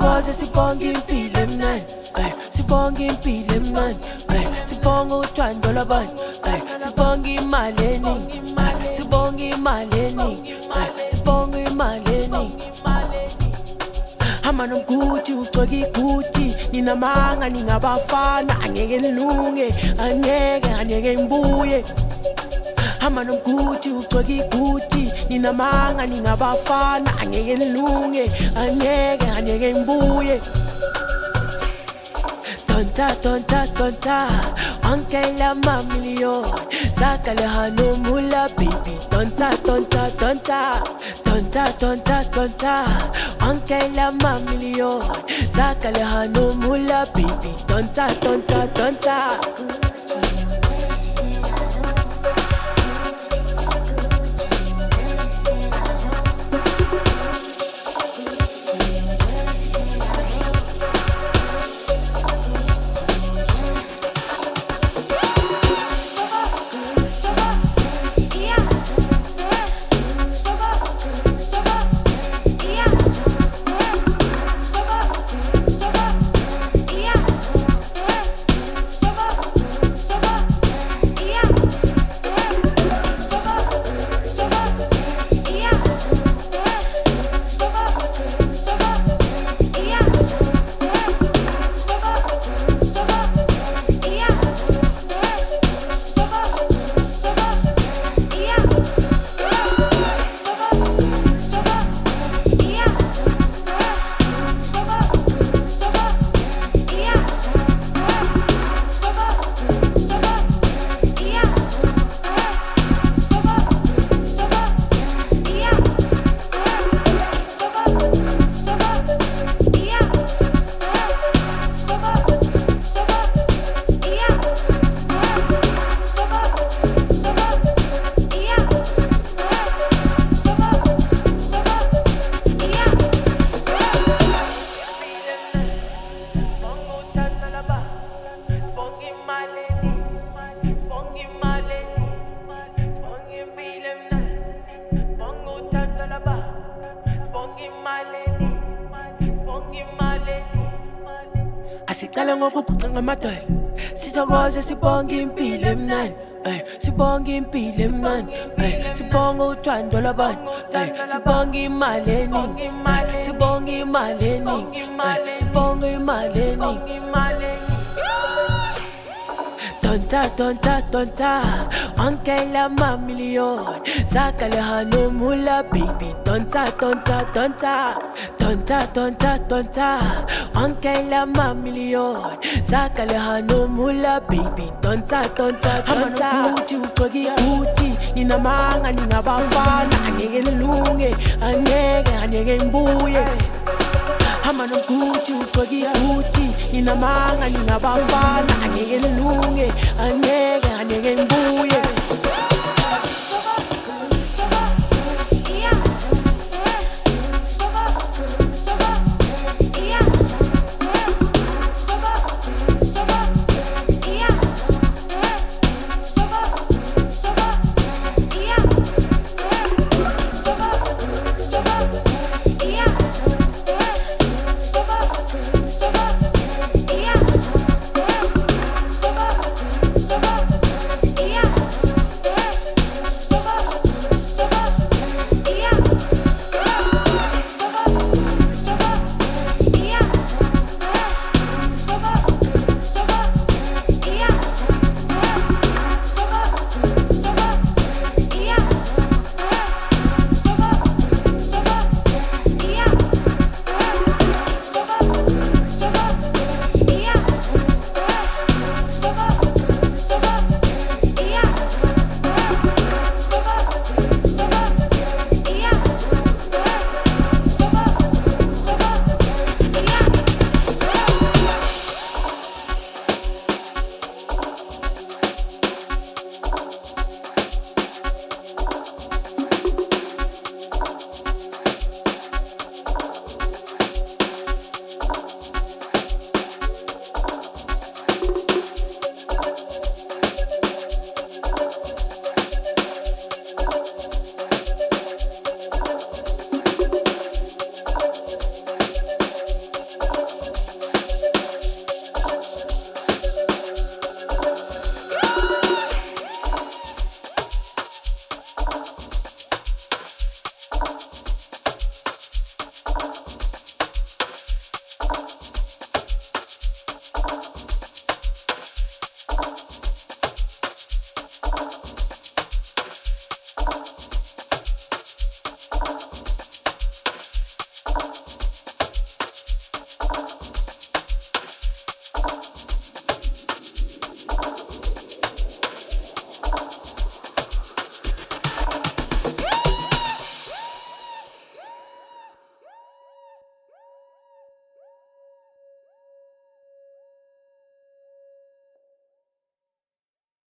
sithokoze sibonge impilo emnandi, sibonge impilo emnandi, sibonge uthando lwabantu, sibonge imali eningi, sibonge imali eningi, sibonge imali eningi. Hamba nomguthi ugcoke iguthi, ninamanga ningabafana, angeke nilunge, angeke ngibuye. Hamba nomguthi ugcoke iguthi, ninamanga ningabafana, angeke nilunge, angeke ngibuye. Tonta, ankela mamillion, sakale hano mula baby. Tonta, ankela mamillion, sakale hano mula baby. Tonta. Asicala ngokugucanga amadwala, sithokoze sibonge impilo emnandi, sibonge impilo emnandi, sibonge uthando lwabantu, sibonge imali eningi, sibonge imali eningi, sibonge imali eningi. Tonta, ankela mamillion, sakale hano mula baby. Tonta, ankela mamillion, sakale hano mula baby. Tonta. Hamba nomguthi ugcoke iguthi, ninamanga ningabafana, angeke nilunge, angeke ngibuye. Hamba nomguthi ugcoke iguthi, ninamanga ningabafana, angeke nilunge, angeke ngibuye.